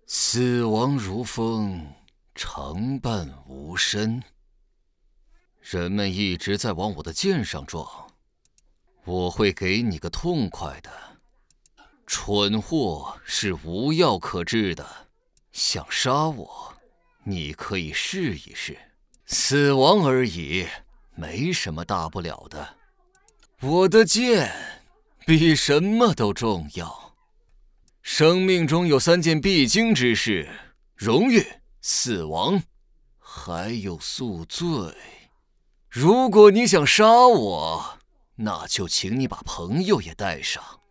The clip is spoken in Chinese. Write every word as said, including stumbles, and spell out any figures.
死亡如风，常伴无声。人们一直在往我的剑上撞，我会给你个痛快的。蠢货是无药可治的，想杀我，你可以试一试。死亡而已，没什么大不了的。我的剑比什么都重要。生命中有三件必经之事：荣誉、死亡，还有宿醉。如果你想杀我，那就请你把朋友也带上。